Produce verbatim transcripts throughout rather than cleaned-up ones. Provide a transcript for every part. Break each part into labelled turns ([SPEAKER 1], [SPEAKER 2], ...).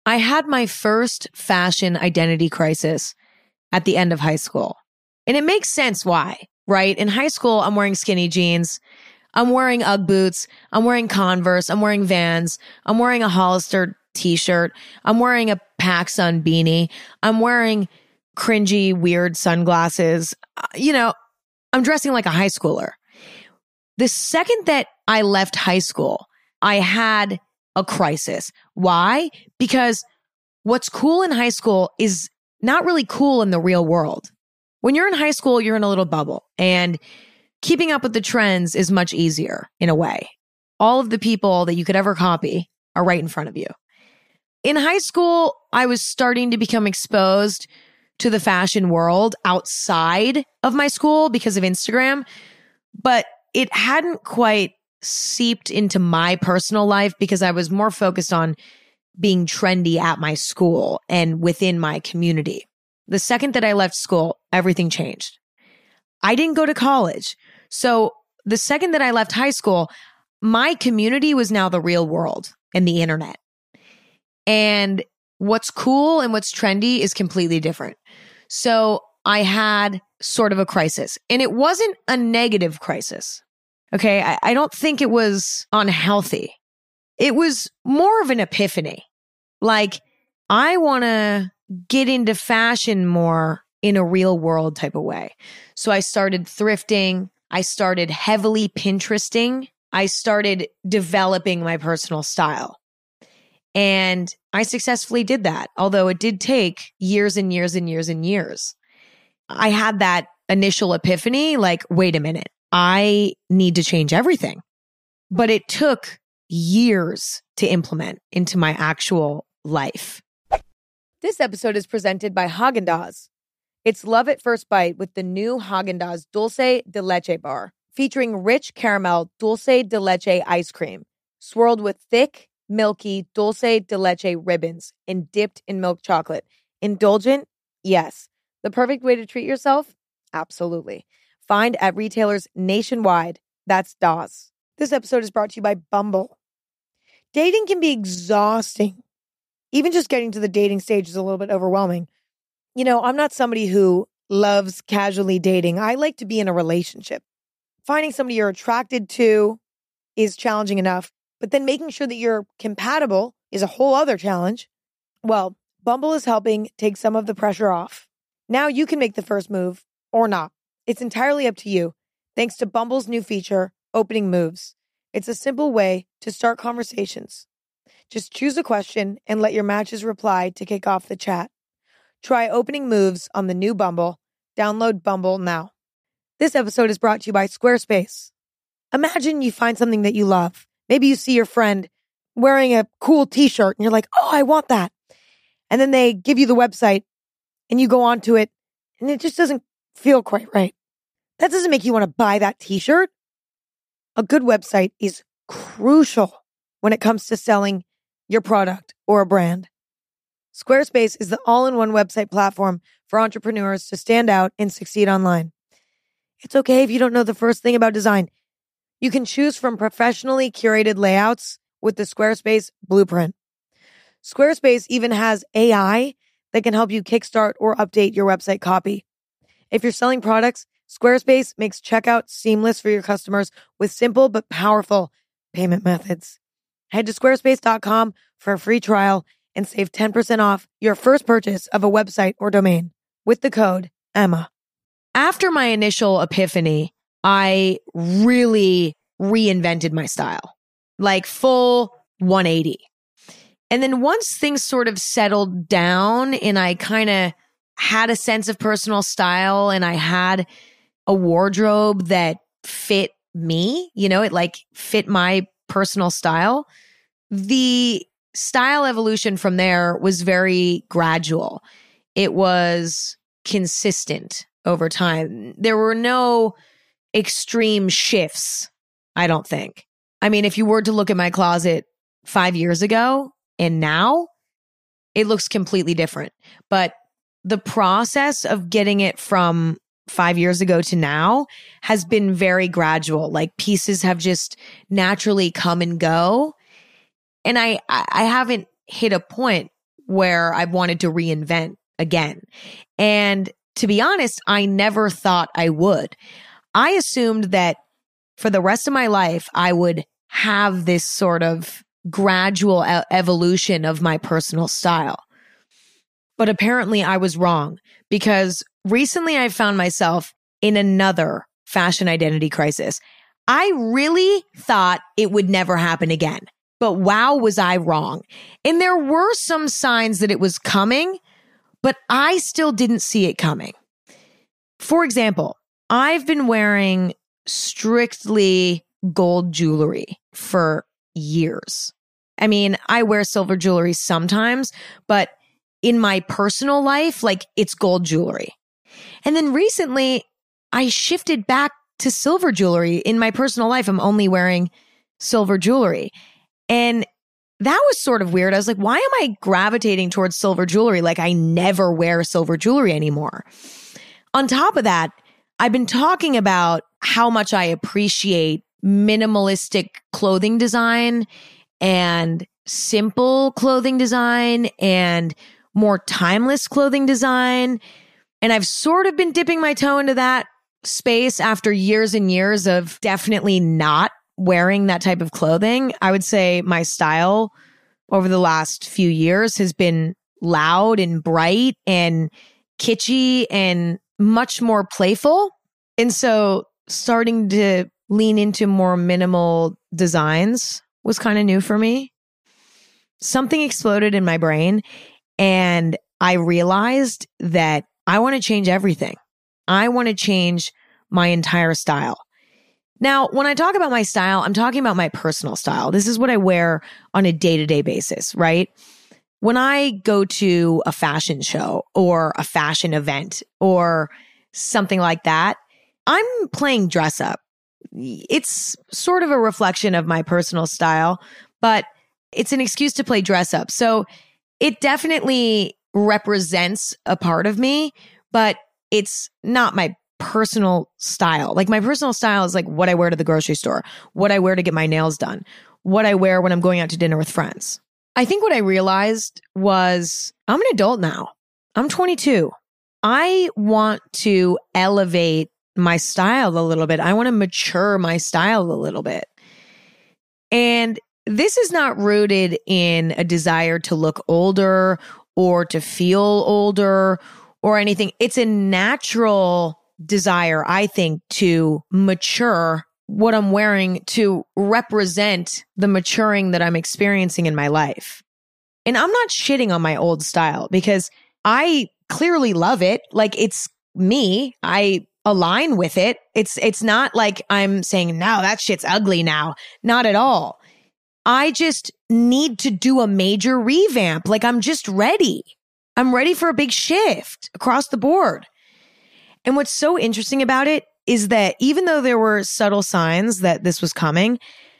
[SPEAKER 1] I had my first fashion identity crisis at the end of high school. And it makes sense why, right? In high school, I'm wearing skinny jeans. I'm wearing Ugg boots. I'm wearing Converse. I'm wearing Vans. I'm wearing a Hollister t-shirt. I'm wearing a PacSun beanie. I'm wearing cringy, weird sunglasses. You know, I'm dressing like a high schooler. The second that I left high school, I had a crisis. Why? Because what's cool in high school is not really cool in the real world. When you're in high school, you're in a little bubble, and keeping up with the trends is much easier in a way. All of the people that you could ever copy are right in front of you. In high school, I was starting to become exposed to the fashion world outside of my school because of Instagram, but it hadn't quite seeped into my personal life because I was more focused on being trendy at my school and within my community. The second that I left school, everything changed. I didn't go to college. So the second that I left high school, my community was now the real world and the internet. And what's cool and what's trendy is completely different. So I had sort of a crisis, and it wasn't a negative crisis. Okay. I, I don't think it was unhealthy. It was more of an epiphany. Like, I want to get into fashion more in a real world type of way. So I started thrifting. I started heavily Pinteresting. I started developing my personal style. And I successfully did that, although it did take years and years and years and years. I had that initial epiphany, like, wait a minute, I need to change everything. But it took years to implement into my actual life. This episode is presented by Häagen-Dazs. It's love at first bite with the new Häagen-Dazs Dulce de Leche bar, featuring rich caramel dulce de leche ice cream, swirled with thick, milky dulce de leche ribbons and dipped in milk chocolate. Indulgent? Yes. The perfect way to treat yourself? Absolutely. Find at retailers nationwide. That's D A S. This episode is brought to you by Bumble. Dating can be exhausting. Even just getting to the dating stage is a little bit overwhelming. You know, I'm not somebody who loves casually dating. I like to be in a relationship. Finding somebody you're attracted to is challenging enough, but then making sure that you're compatible is a whole other challenge. Well, Bumble is helping take some of the pressure off. Now you can make the first move or not. It's entirely up to you, thanks to Bumble's new feature, Opening Moves. It's a simple way to start conversations. Just choose a question and let your matches reply to kick off the chat. Try Opening Moves on the new Bumble. Download Bumble now. This episode is brought to you by Squarespace. Imagine you find something that you love. Maybe you see your friend wearing a cool t-shirt and you're like, oh, I want that. And then they give you the website and you go onto it and it just doesn't feel quite right. That doesn't make you want to buy that t-shirt. A good website is crucial when it comes to selling your product or a brand. Squarespace is the all-in-one website platform for entrepreneurs to stand out and succeed online. It's okay if you don't know the first thing about design. You can choose from professionally curated layouts with the Squarespace Blueprint. Squarespace even has A I that can help you kickstart or update your website copy. If you're selling products, Squarespace makes checkout seamless for your customers with simple but powerful payment methods. Head to squarespace dot com for a free trial and save ten percent off your first purchase of a website or domain with the code Emma. After my initial epiphany, I really reinvented my style, like full one eighty. And then once things sort of settled down and I kind of had a sense of personal style and I had a wardrobe that fit me, you know, it like fit my personal style, the style evolution from there was very gradual. It was consistent over time. There were no extreme shifts, I don't think. I mean, if you were to look at my closet five years ago and now, it looks completely different. But the process of getting it from five years ago to now has been very gradual. Like pieces have just naturally come and go. And I, I haven't hit a point where I wanted to reinvent again. And to be honest, I never thought I would. I assumed that for the rest of my life, I would have this sort of gradual e- evolution of my personal style. But apparently I was wrong, because recently I found myself in another fashion identity crisis. I really thought it would never happen again, but wow, was I wrong. And there were some signs that it was coming, but I still didn't see it coming. For example, I've been wearing strictly gold jewelry for years. I mean, I wear silver jewelry sometimes, but in my personal life, like, it's gold jewelry. And then recently, I shifted back to silver jewelry. In my personal life, I'm only wearing silver jewelry. And that was sort of weird. I was like, why am I gravitating towards silver jewelry? Like, I never wear silver jewelry anymore. On top of that, I've been talking about how much I appreciate minimalistic clothing design and simple clothing design and more timeless clothing design. And I've sort of been dipping my toe into that space after years and years of definitely not wearing that type of clothing. I would say my style over the last few years has been loud and bright and kitschy and much more playful. And so starting to lean into more minimal designs was kind of new for me. Something exploded in my brain, and I realized that I want to change everything. I want to change my entire style. Now, when I talk about my style, I'm talking about my personal style. This is what I wear on a day-to-day basis, right? When I go to a fashion show or a fashion event or something like that, I'm playing dress up. It's sort of a reflection of my personal style, but it's an excuse to play dress up. So it definitely represents a part of me, but it's not my personal style. Like, my personal style is like what I wear to the grocery store, what I wear to get my nails done, what I wear when I'm going out to dinner with friends. I think what I realized was I'm an adult now. I'm twenty-two. I want to elevate my style a little bit. I want to mature my style a little bit. And this is not rooted in a desire to look older or to feel older or anything. It's a natural desire, I think, to mature what I'm wearing to represent the maturing that I'm experiencing in my life. And I'm not shitting on my old style because I clearly love it. Like, it's me. I align with it. It's it's not like I'm saying, no, that shit's ugly now. Not at all. I just need to do a major revamp. Like, I'm just ready. I'm ready for a big shift across the board. And what's so interesting about it is that even though there were subtle signs that this was coming,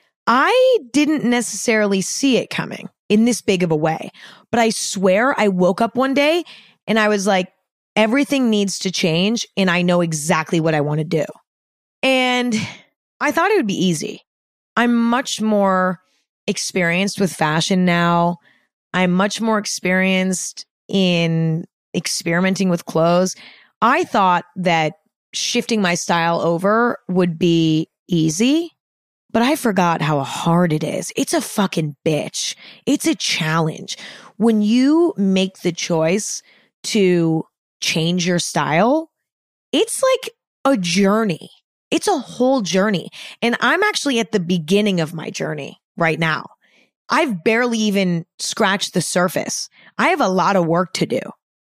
[SPEAKER 1] I didn't necessarily see it coming in this big of a way. But I swear I woke up one day and I was like, everything needs to change, and I know exactly what I want to do. And I thought it would be easy. I'm much more experienced with fashion now. I'm much more experienced in experimenting with clothes. I thought that shifting my style over would be easy, but I forgot how hard it is. It's a fucking bitch. It's a challenge. When you make the choice to change your style, it's like a journey. It's a whole journey. And I'm actually at the beginning of my journey right now. I've barely even scratched the surface. I have a lot of work to do.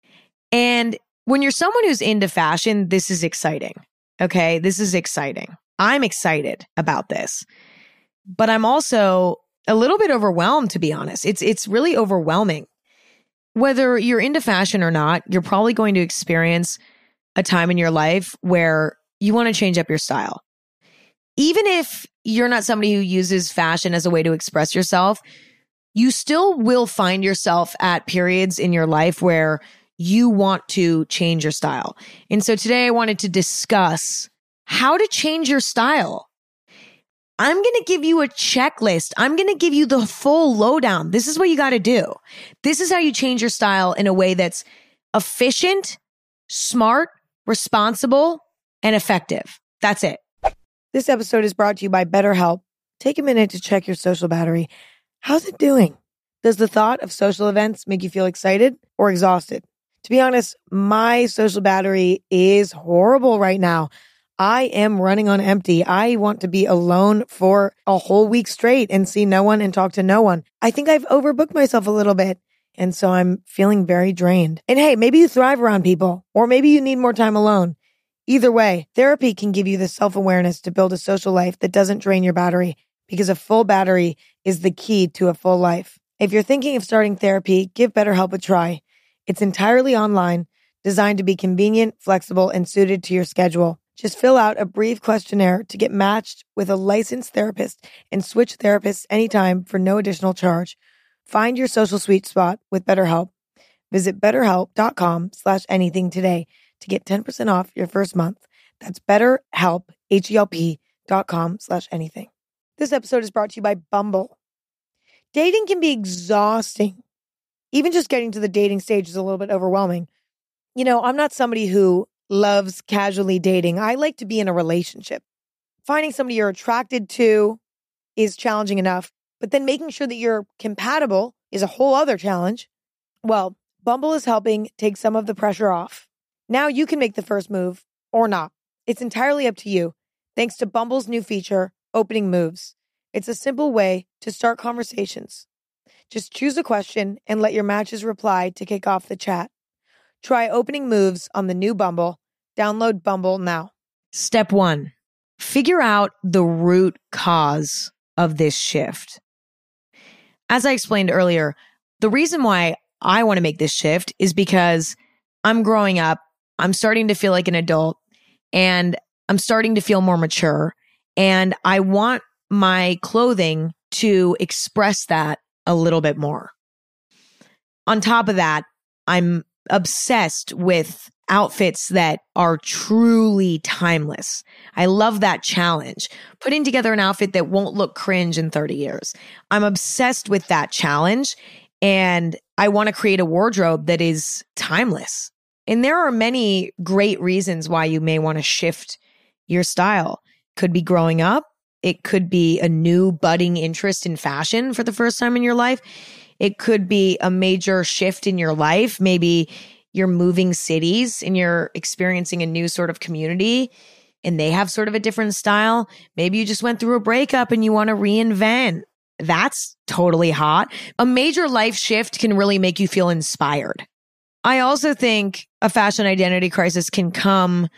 [SPEAKER 1] And when you're someone who's into fashion, this is exciting. Okay, this is exciting. I'm excited about this. But I'm also a little bit overwhelmed, to be honest. It's it's really overwhelming. Whether you're into fashion or not, you're probably going to experience a time in your life where you want to change up your style. Even if you're not somebody who uses fashion as a way to express yourself, you still will find yourself at periods in your life where you want to change your style. And so today I wanted to discuss how to change your style. I'm going to give you a checklist. I'm going to give you the full lowdown. This is what you got to do. This is how you change your style in a way that's efficient, smart, responsible, and effective. That's it. This episode is brought to you by BetterHelp. Take a minute to check your social battery. How's it doing? Does the thought of social events make you feel excited or exhausted? To be honest, my social battery is horrible right now. I am running on empty. I want to be alone for a whole week straight and see no one and talk to no one. I think I've overbooked myself a little bit. And so I'm feeling very drained. And hey, maybe you thrive around people, or maybe you need more time alone. Either way, therapy can give you the self-awareness to build a social life that doesn't drain your battery, because a full battery is the key to a full life. If you're thinking of starting therapy, give BetterHelp a try. It's entirely online, designed to be convenient, flexible, and suited to your schedule. Just fill out a brief questionnaire to get matched with a licensed therapist and switch therapists anytime for no additional charge. Find your social sweet spot with BetterHelp. Visit betterhelp.com slash anything today to get ten percent off your first month. That's betterhelp, H-E-L-P dot com slash anything. This episode is brought to you by Bumble. Dating can be exhausting. Even just getting to the dating stage is a little bit overwhelming. You know, I'm not somebody who loves casually dating. I like to be in a relationship. Finding somebody you're attracted to is challenging enough, but then making sure that you're compatible is a whole other challenge. Well, Bumble is helping take some of the pressure off. Now you can make the first move or not. It's entirely up to you, thanks to Bumble's new feature, Opening Moves. It's a simple way to start conversations. Just choose a question and let your matches reply to kick off the chat. Try Opening Moves on the new Bumble. Download Bumble now. Step one, figure out the root cause of this shift. As I explained earlier, the reason why I want to make this shift is because I'm growing up, I'm starting to feel like an adult, and I'm starting to feel more mature, and I want my clothing to express that a little bit more. On top of that, I'm obsessed with outfits that are truly timeless. I love that challenge. Putting together an outfit that won't look cringe in thirty years. I'm obsessed with that challenge, and I want to create a wardrobe that is timeless. And there are many great reasons why you may want to shift your style. Could be growing up. It could be a new budding interest in fashion for the first time in your life. It could be a major shift in your life. Maybe you're moving cities and you're experiencing a new sort of community and they have sort of a different style. Maybe you just went through a breakup and you want to reinvent. That's totally hot. A major life shift can really make you feel inspired. I also think a fashion identity crisis can come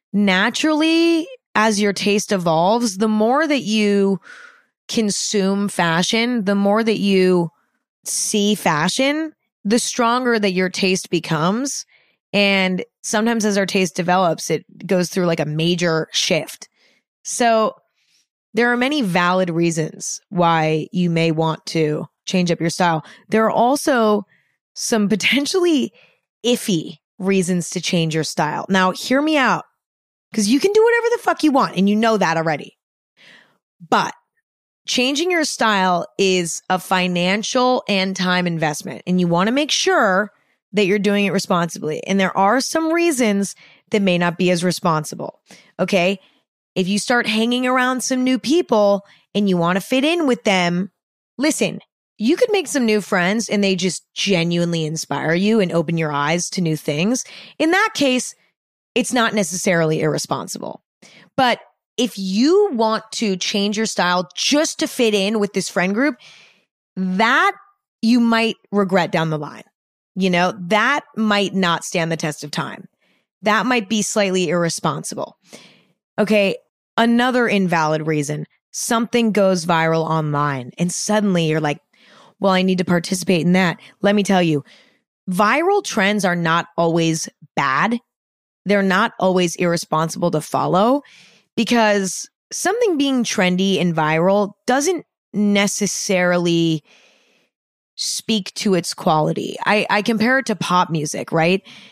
[SPEAKER 1] naturally as your taste evolves. The more that you consume fashion, the more that you see fashion, the stronger that your taste becomes. And sometimes as our taste develops, it goes through like a major shift. So there are many valid reasons why you may want to change up your style. There are also some potentially iffy reasons to change your style. Now, hear me out, because you can do whatever the fuck you want, and you know that already. But changing your style is a financial and time investment, and you want to make sure that you're doing it responsibly. And there are some reasons that may not be as responsible. Okay? If you start hanging around some new people and you want to fit in with them, listen, you could make some new friends and they just genuinely inspire you and open your eyes to new things. In that case, it's not necessarily irresponsible. But if you want to change your style just to fit in with this friend group, that you might regret down the line. You know, that might not stand the test of time. That might be slightly irresponsible. Okay, another invalid reason, something goes viral online and suddenly you're like, well, I need to participate in that. Let me tell you, viral trends are not always bad. They're not always irresponsible to follow, because something being trendy and viral doesn't necessarily speak to its quality. I, I compare it to pop music, right?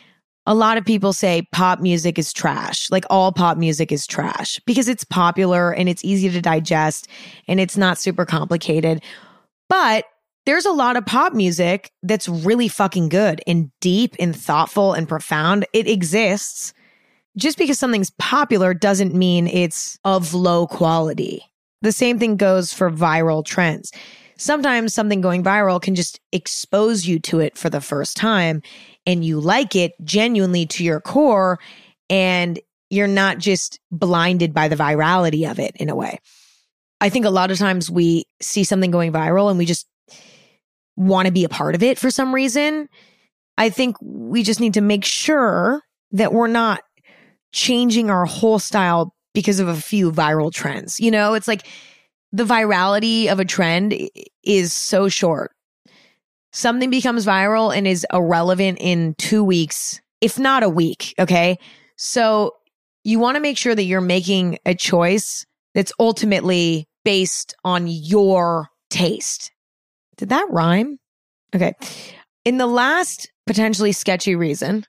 [SPEAKER 1] a lot of people say pop music is trash. Like all pop music is trash because it's popular and it's easy to digest and it's not super complicated. But there's a lot of pop music that's really fucking good and deep and thoughtful and profound. It exists. Just because something's popular doesn't mean it's of low quality. The same thing goes for viral trends. Sometimes something going viral can just expose you to it for the first time and you like it genuinely to your core and you're not just blinded by the virality of it in a way. I think a lot of times we see something going viral and we just want to be a part of it for some reason. I think we just need to make sure that we're not changing our whole style because of a few viral trends. You know, it's like the virality of a trend is so short. Something becomes viral and is irrelevant in two weeks, if not a week, okay? So you want to make sure that you're making a choice that's ultimately based on your taste. Did that rhyme? Okay. In the last potentially sketchy reason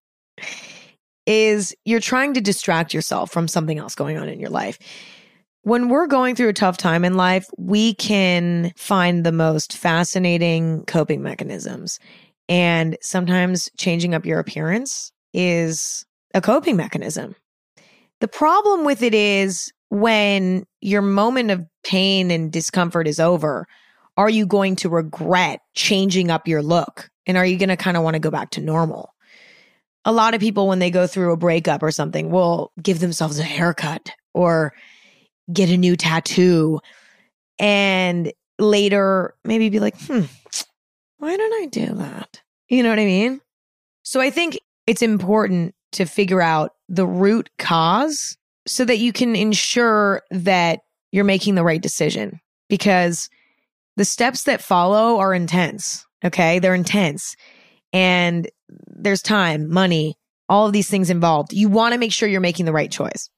[SPEAKER 1] is you're trying to distract yourself from something else going on in your life. When we're going through a tough time in life, we can find the most fascinating coping mechanisms. And sometimes changing up your appearance is a coping mechanism. The problem with it is when your moment of pain and discomfort is over, are you going to regret changing up your look? And are you going to kind of want to go back to normal? A lot of people, when they go through a breakup or something, will give themselves a haircut or get a new tattoo and later maybe be like, hmm, why didn't I do that? You know what I mean? So I think it's important to figure out the root cause so that you can ensure that you're making the right decision, because the steps that follow are intense. Okay. They're intense and there's time, money, all of these things involved. You want to make sure you're making the right choice.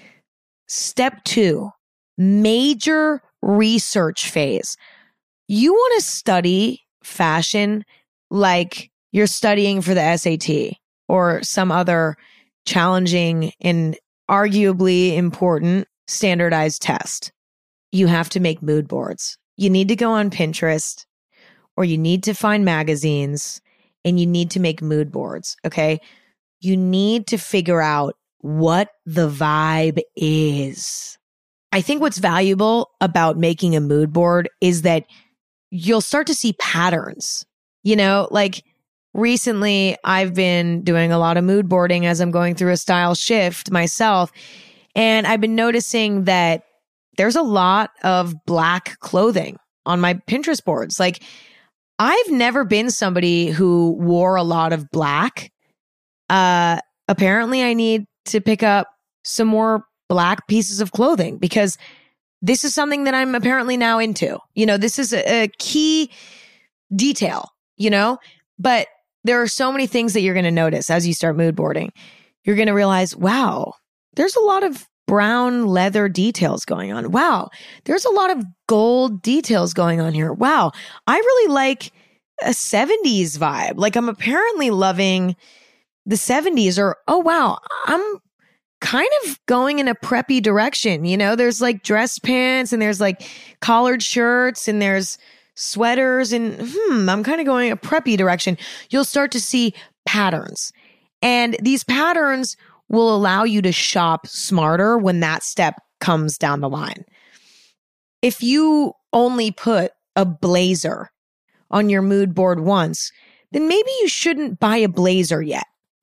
[SPEAKER 1] Step two, major research phase. You want to study fashion like you're studying for the S A T or some other challenging and arguably important standardized test. You have to make mood boards. You need to go on Pinterest or you need to find magazines and you need to make mood boards, okay? You need to figure out what the vibe is. I think what's valuable about making a mood board is that you'll start to see patterns. You know, like recently I've been doing a lot of mood boarding as I'm going through a style shift myself. And I've been noticing that there's a lot of black clothing on my Pinterest boards. Like I've never been somebody who wore a lot of black. Uh, apparently I need to pick up some more black pieces of clothing because this is something that I'm apparently now into. You know, this is a, a key detail, you know, but there are so many things that you're going to notice as you start mood boarding. You're going to realize, wow, there's a lot of brown leather details going on. Wow, there's a lot of gold details going on here. Wow, I really like a seventies vibe. Like I'm apparently loving the seventies, or, oh, wow, I'm kind of going in a preppy direction. You know, there's like dress pants and there's like collared shirts and there's sweaters and hmm, I'm kind of going a preppy direction. You'll start to see patterns. And these patterns will allow you to shop smarter when that step comes down the line. If you only put a blazer on your mood board once, then maybe you shouldn't buy a blazer yet.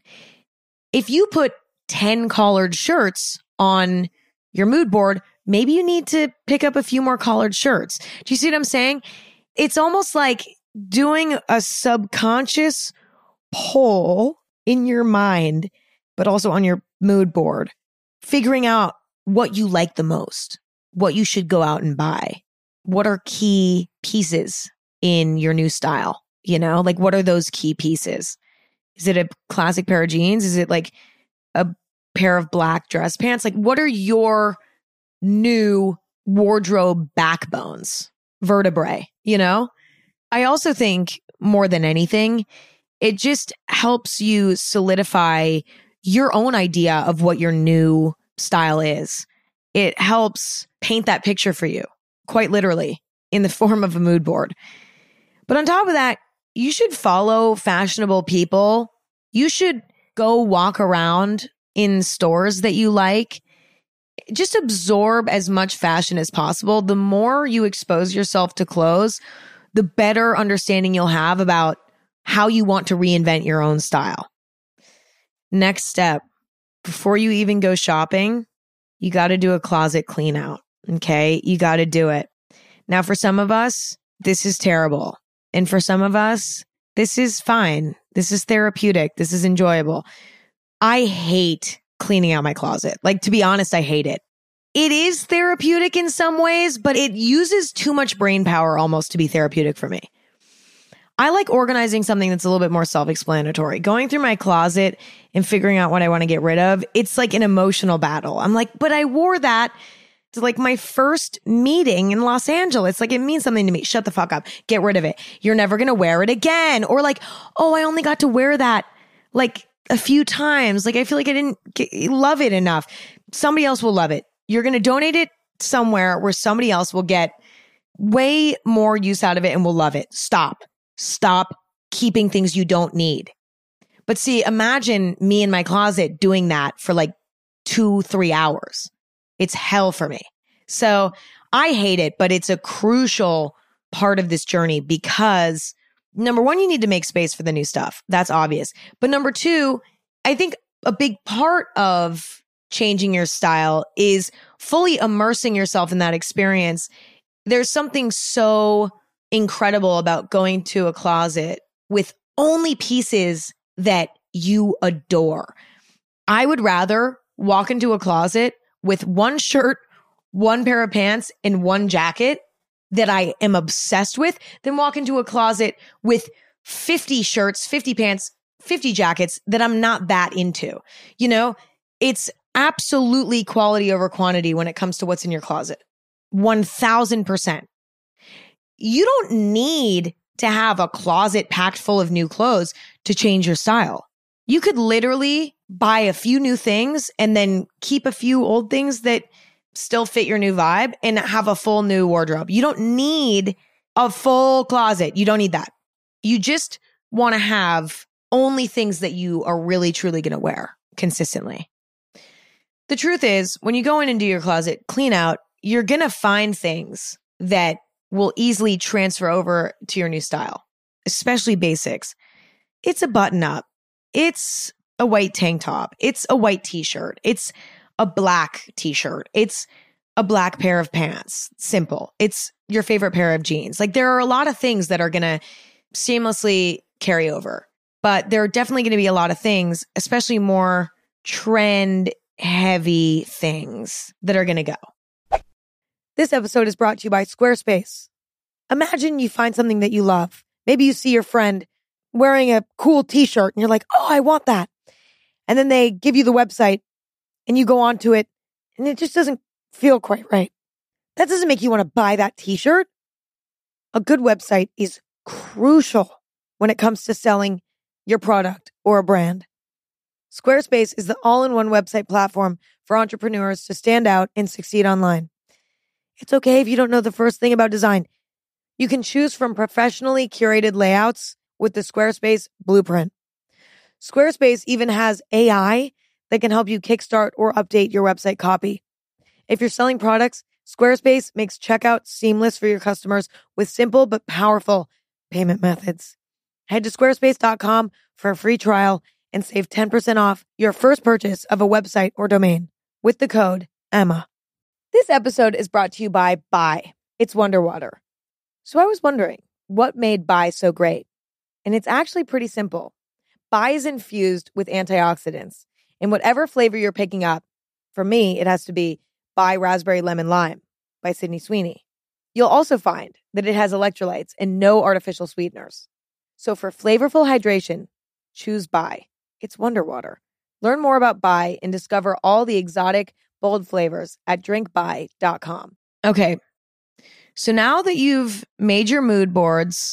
[SPEAKER 1] If you put ten collared shirts on your mood board, maybe you need to pick up a few more collared shirts. Do you see what I'm saying? It's almost like doing a subconscious poll in your mind, but also on your mood board, figuring out what you like the most, what you should go out and buy. What are key pieces in your new style? You know, like what are those key pieces? Is it a classic pair of jeans? Is it like a pair of black dress pants? Like what are your new wardrobe backbones, vertebrae, you know? I also think more than anything, It just helps you solidify your own idea of what your new style is. It helps paint that picture for you, quite literally, in the form of a mood board. But on top of that, you should follow fashionable people. You should go walk around in stores that you like. Just absorb as much fashion as possible. The more you expose yourself to clothes, the better understanding you'll have about how you want to reinvent your own style. Next step, before you even go shopping, you got to do a closet clean out. Okay. You got to do it. Now, for some of us, this is terrible. And for some of us, this is fine. This is therapeutic. This is enjoyable. I hate cleaning out my closet. Like, to be honest, I hate it. It is therapeutic in some ways, but it uses too much brain power almost to be therapeutic for me. I like organizing something that's a little bit more self-explanatory. Going through my closet and figuring out what I want to get rid of, it's like an emotional battle. I'm like, but I wore that to like my first meeting in Los Angeles. Like, it means something to me. Shut the fuck up. Get rid of it. You're never going to wear it again. Or like, oh, I only got to wear that like a few times. Like, I feel like I didn't get, love it enough. Somebody else will love it. You're going to donate it somewhere where somebody else will get way more use out of it and will love it. Stop. Stop keeping things you don't need. But see, imagine me in my closet doing that for like two, three hours. It's hell for me. So I hate it, but it's a crucial part of this journey because number one, you need to make space for the new stuff. That's obvious. But number two, I think a big part of changing your style is fully immersing yourself in that experience. There's something so incredible about going to a closet with only pieces that you adore. I would rather walk into a closet with one shirt, one pair of pants, and one jacket that I am obsessed with than walk into a closet with fifty shirts, fifty pants, fifty jackets that I'm not that into. You know, it's absolutely quality over quantity when it comes to what's in your closet. one thousand percent. You don't need to have a closet packed full of new clothes to change your style. You could literally buy a few new things and then keep a few old things that still fit your new vibe and have a full new wardrobe. You don't need a full closet. You don't need that. You just want to have only things that you are really, truly going to wear consistently. The truth is, when you go in and do your closet clean out, you're going to find things that will easily transfer over to your new style, especially basics. It's a button up. It's a white tank top. It's a white t-shirt. It's a black t-shirt. It's a black pair of pants. Simple. It's your favorite pair of jeans. Like, there are a lot of things that are going to seamlessly carry over, but there are definitely going to be a lot of things, especially more trend heavy things that are going to go. This episode is brought to you by Squarespace. Imagine you find something that you love. Maybe you see your friend wearing a cool t-shirt and you're like, oh, I want that. And then they give you the website and you go onto it and it just doesn't feel quite right. That doesn't make you want to buy that t-shirt. A good website is crucial when it comes to selling your product or a brand. Squarespace is the all-in-one website platform for entrepreneurs to stand out and succeed online. It's okay if you don't know the first thing about design. You can choose from professionally curated layouts with the Squarespace Blueprint. Squarespace even has A I that can help you kickstart or update your website copy. If you're selling products, Squarespace makes checkout seamless for your customers with simple but powerful payment methods. Head to squarespace dot com for a free trial and save ten percent off your first purchase of a website or domain with the code Emma. This episode is brought to you by Bai. It's Wonder Water. So I was wondering, what made Bai so great? And it's actually pretty simple. Bai is infused with antioxidants. In whatever flavor you're picking up, for me, it has to be Bai Raspberry Lemon Lime by Sydney Sweeney. You'll also find that it has electrolytes and no artificial sweeteners. So for flavorful hydration, choose Bai. It's Wonder Water. Learn more about Bai and discover all the exotic, bold flavors at drink bai dot com. Okay. So now that you've made your mood boards,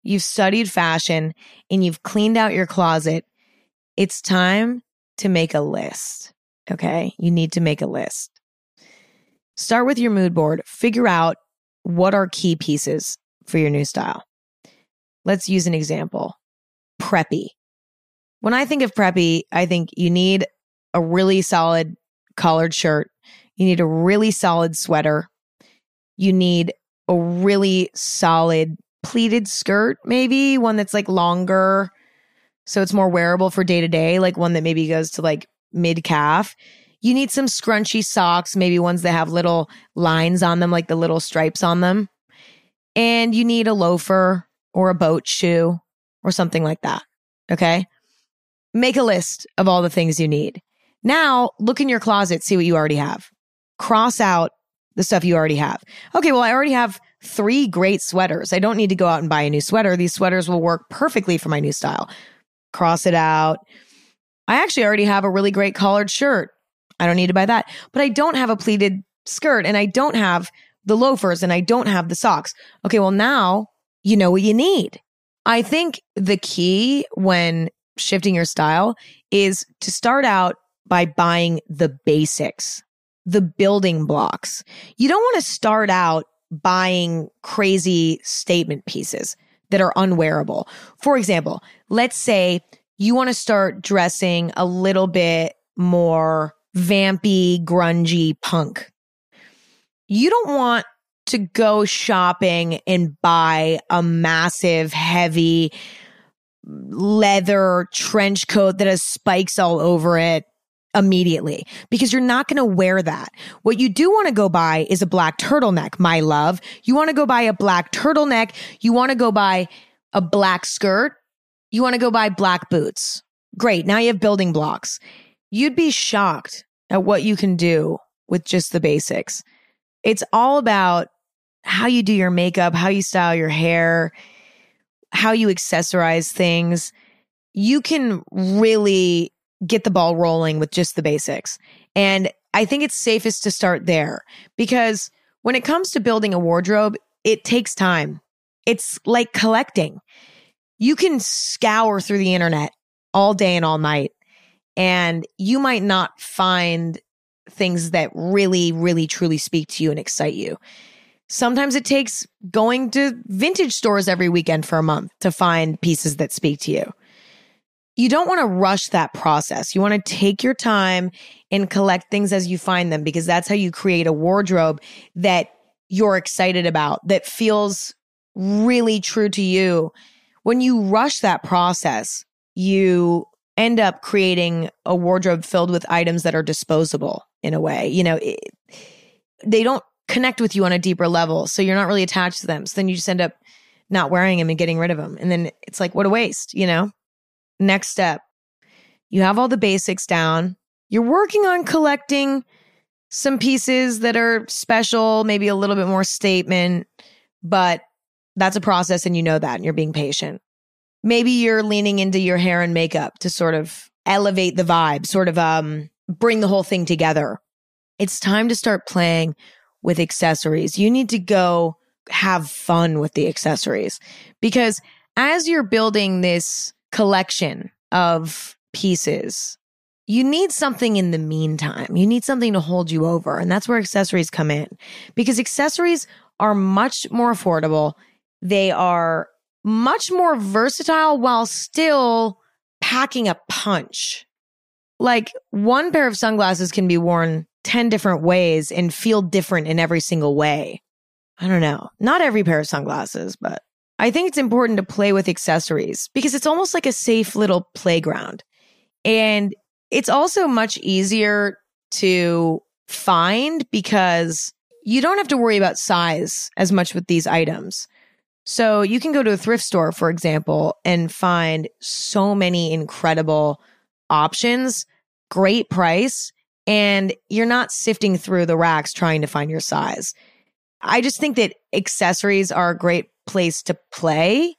[SPEAKER 1] you've studied fashion, and you've cleaned out your closet, it's time to make a list. Okay? You need to make a list. Start with your mood board. Figure out what are key pieces for your new style. Let's use an example. Preppy. When I think of preppy, I think you need a really solid collared shirt. You need a really solid sweater. You need a really solid pleated skirt, maybe one that's like longer, so it's more wearable for day to day, like one that maybe goes to like mid calf. You need some scrunchy socks, maybe ones that have little lines on them, like the little stripes on them. And you need a loafer or a boat shoe or something like that. Okay? Make a list of all the things you need. Now, look in your closet, see what you already have. Cross out the stuff you already have. Okay, well, I already have three great sweaters. I don't need to go out and buy a new sweater. These sweaters will work perfectly for my new style. Cross it out. I actually already have a really great collared shirt. I don't need to buy that. But I don't have a pleated skirt, and I don't have the loafers, and I don't have the socks. Okay, well, now you know what you need. I think the key when shifting your style is to start out by buying the basics, the building blocks. You don't want to start out buying crazy statement pieces that are unwearable. For example, let's say you want to start dressing a little bit more vampy, grungy punk. You don't want to go shopping and buy a massive, heavy leather trench coat that has spikes all over it immediately, because you're not going to wear that. What you do want to go buy is a black turtleneck, my love. You want to go buy a black turtleneck. You want to go buy a black skirt. You want to go buy black boots. Great. Now you have building blocks. You'd be shocked at what you can do with just the basics. It's all about how you do your makeup, how you style your hair, how you accessorize things. You can really get the ball rolling with just the basics. And I think it's safest to start there, because when it comes to building a wardrobe, it takes time. It's like collecting. You can scour through the internet all day and all night, and you might not find things that really, really, truly speak to you and excite you. Sometimes it takes going to vintage stores every weekend for a month to find pieces that speak to you. You don't want to rush that process. You want to take your time and collect things as you find them, because that's how you create a wardrobe that you're excited about, that feels really true to you. When you rush that process, you end up creating a wardrobe filled with items that are disposable in a way. You know, it, they don't connect with you on a deeper level, so you're not really attached to them. So then you just end up not wearing them and getting rid of them. And then it's like, what a waste, you know? Next step, you have all the basics down. You're working on collecting some pieces that are special, maybe a little bit more statement, but that's a process and you know that, and you're being patient. Maybe you're leaning into your hair and makeup to sort of elevate the vibe, sort of um, bring the whole thing together. It's time to start playing with accessories. You need to go have fun with the accessories, because as you're building this collection of pieces, you need something in the meantime. You need something to hold you over. And that's where accessories come in, because accessories are much more affordable. They are much more versatile while still packing a punch. Like, one pair of sunglasses can be worn ten different ways and feel different in every single way. I don't know. Not every pair of sunglasses, but I think it's important to play with accessories because it's almost like a safe little playground. And it's also much easier to find because you don't have to worry about size as much with these items. So you can go to a thrift store, for example, and find so many incredible options, great price, and you're not sifting through the racks trying to find your size. I just think that accessories are a great place to play,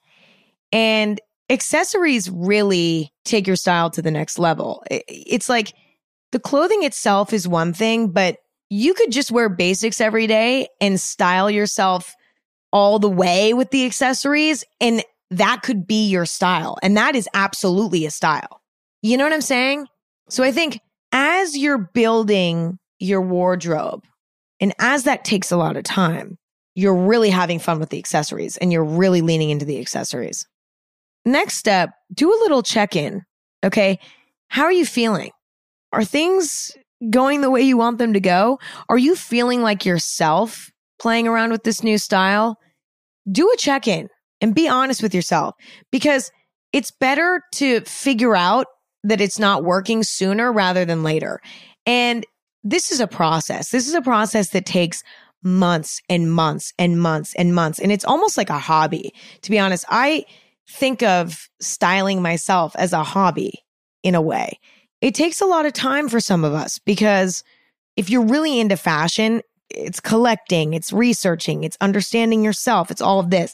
[SPEAKER 1] and accessories really take your style to the next level. It's like the clothing itself is one thing, but you could just wear basics every day and style yourself all the way with the accessories, and that could be your style. And that is absolutely a style. You know what I'm saying? So I think as you're building your wardrobe, and as that takes a lot of time, you're really having fun with the accessories and you're really leaning into the accessories. Next step, do a little check-in. Okay. How are you feeling? Are things going the way you want them to go? Are you feeling like yourself playing around with this new style? Do a check-in and be honest with yourself, because it's better to figure out that it's not working sooner rather than later. And this is a process. This is a process that takes months and months and months and months. And it's almost like a hobby. To be honest, I think of styling myself as a hobby in a way. It takes a lot of time for some of us, because if you're really into fashion, it's collecting, it's researching, it's understanding yourself, it's all of this.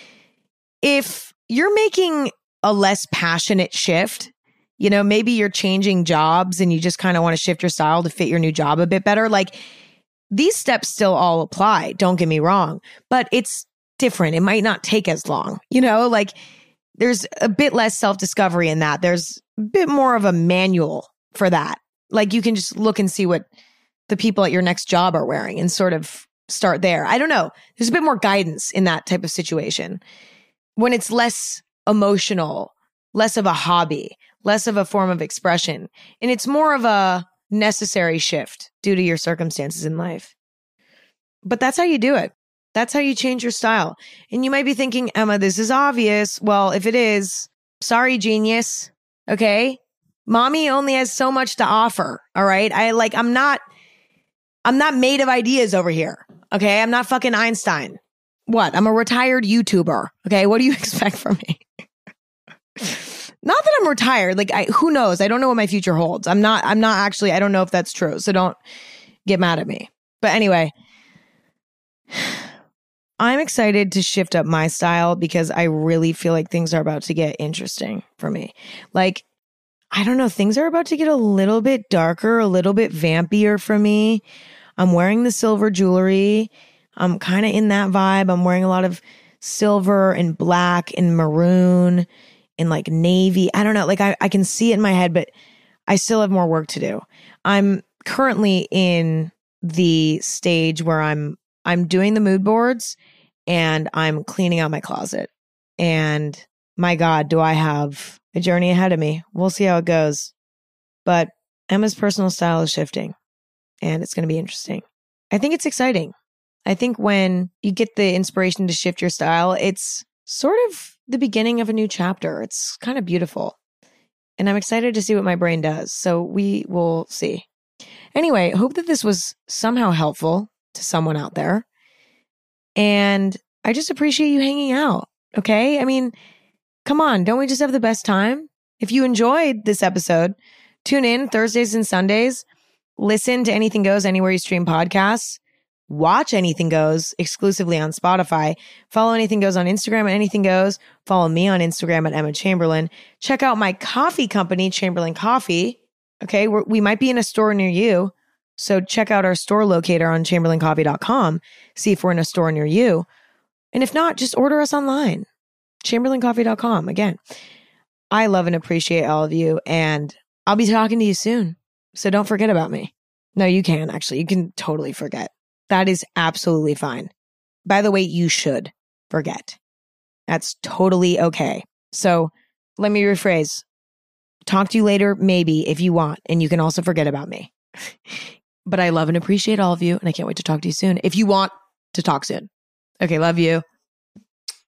[SPEAKER 1] If you're making a less passionate shift, you know, maybe you're changing jobs and you just kind of want to shift your style to fit your new job a bit better. Like, these steps still all apply. Don't get me wrong, but it's different. It might not take as long, you know, like there's a bit less self-discovery in that. There's a bit more of a manual for that. Like, you can just look and see what the people at your next job are wearing and sort of start there. I don't know. There's a bit more guidance in that type of situation when it's less emotional, less of a hobby, less of a form of expression. And it's more of a necessary shift due to your circumstances in life. But that's how you do it. That's how you change your style. And you might be thinking, Emma, this is obvious. Well, if it is, sorry, genius. Okay. Mommy only has so much to offer. All right. I like, I'm not, I'm not made of ideas over here. Okay. I'm not fucking Einstein. What? I'm a retired YouTuber. Okay. What do you expect from me? Not that I'm retired. Like, I, who knows? I don't know what my future holds. I'm not, I'm not actually, I don't know if that's true. So don't get mad at me. But anyway, I'm excited to shift up my style because I really feel like things are about to get interesting for me. Like, I don't know, things are about to get a little bit darker, a little bit vampier for me. I'm wearing the silver jewelry. I'm kind of in that vibe. I'm wearing a lot of silver and black and maroon and like navy. I don't know. Like, I, I can see it in my head, but I still have more work to do. I'm currently in the stage where I'm I'm doing the mood boards and I'm cleaning out my closet. And my God, do I have a journey ahead of me. We'll see how it goes. But Emma's personal style is shifting and it's going to be interesting. I think it's exciting. I think when you get the inspiration to shift your style, it's sort of the beginning of a new chapter. It's kind of beautiful. And I'm excited to see what my brain does. So we will see. Anyway, I hope that this was somehow helpful to someone out there. And I just appreciate you hanging out. Okay? I mean, come on, don't we just have the best time? If you enjoyed this episode, tune in Thursdays and Sundays. Listen to Anything Goes anywhere you stream podcasts. Watch Anything Goes exclusively on Spotify. Follow Anything Goes on Instagram at Anything Goes. Follow me on Instagram at Emma Chamberlain. Check out my coffee company, Chamberlain Coffee. Okay, We're, we might be in a store near you. So check out our store locator on chamberlain coffee dot com. See if we're in a store near you. And if not, just order us online. chamberlain coffee dot com. Again, I love and appreciate all of you. And I'll be talking to you soon. So don't forget about me. No, you can actually. You can totally forget. That is absolutely fine. By the way, you should forget. That's totally okay. So let me rephrase. Talk to you later, maybe, if you want. And you can also forget about me. But I love and appreciate all of you. And I can't wait to talk to you soon. If you want to talk soon. Okay, love you.